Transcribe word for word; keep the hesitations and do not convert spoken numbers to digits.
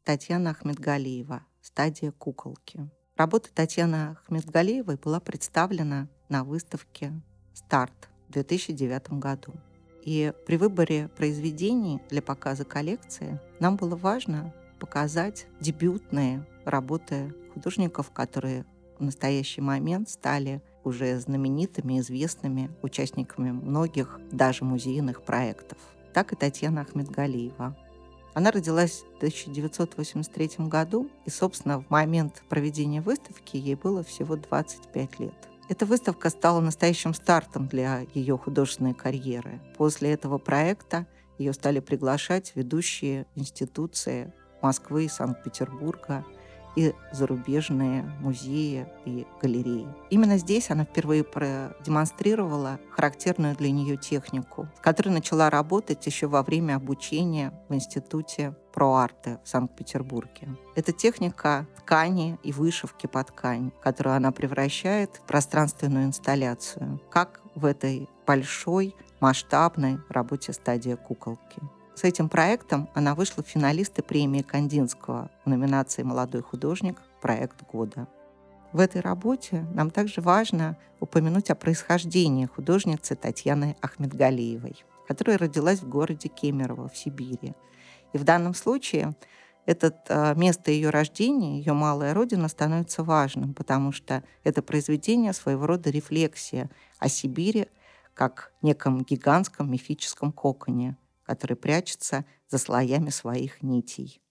Татьяна Ахметгалиева «Стадия куколки». Работа Татьяны Ахметгалиевой была представлена на выставке «Старт» в две тысячи девятом году. И при выборе произведений для показа коллекции нам было важно показать дебютные работы художников, которые в настоящий момент стали уже знаменитыми, известными участниками многих даже музейных проектов. Так и Татьяна Ахметгалиева. Она родилась в тысяча девятьсот восемьдесят третьем году, и, собственно, в момент проведения выставки ей было всего двадцать пять лет. Эта выставка стала настоящим стартом для ее художественной карьеры. После этого проекта ее стали приглашать ведущие институции Москвы и Санкт-Петербурга и зарубежные музеи и галереи. Именно здесь она впервые продемонстрировала характерную для нее технику, с которой начала работать еще во время обучения в Институте Про-Арте в Санкт-Петербурге. Это техника ткани и вышивки по ткани, которую она превращает в пространственную инсталляцию, как в этой большой масштабной работе «Стадия куколки». С этим проектом она вышла в финалисты премии Кандинского в номинации «Молодой художник. Проект года». В этой работе нам также важно упомянуть о происхождении художницы Татьяны Ахметгалиевой, которая родилась в городе Кемерово в Сибири. И в данном случае это место ее рождения, ее малая родина, становится важным, потому что это произведение своего рода рефлексия о Сибири как неком гигантском мифическом коконе, который прячется за слоями своих нитей.